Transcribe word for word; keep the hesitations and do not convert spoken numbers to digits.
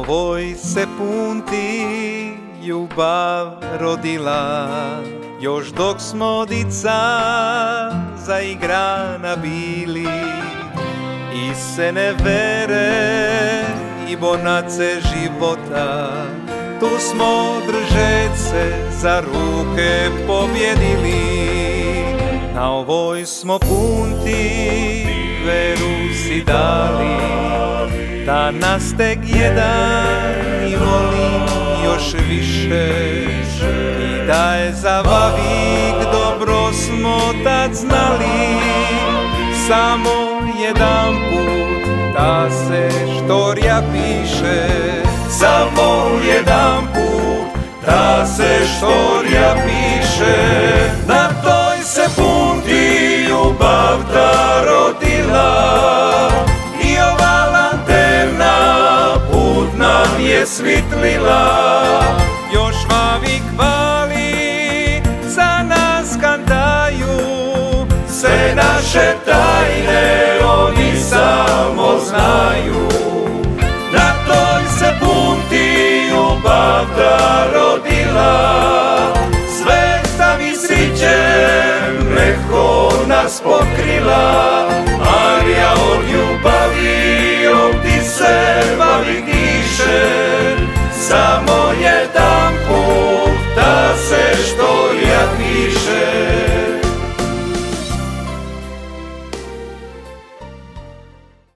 ovoj sekundi ljubav rodila, još dok smo dica zaigrana bili. I sene vere i bonace života, tu smo držece za ruke pobjedili. Na ovoj smo punti veru si dali, da nas tek jedan i volim još više. I da je za vavik dobro smo tad znali, samo jedan put ta se štorija piše. Samo jedan put ta se štorija piše. Na toj se punti ljubav ta rodila, i ova lanterna put nam je svitlila. Još vavik hvali, za nas kantaju, sve naše tajne oni samo znaju. Na toj se punti ljubav ta rodila, zvezda mi srićem leho nas pokrila.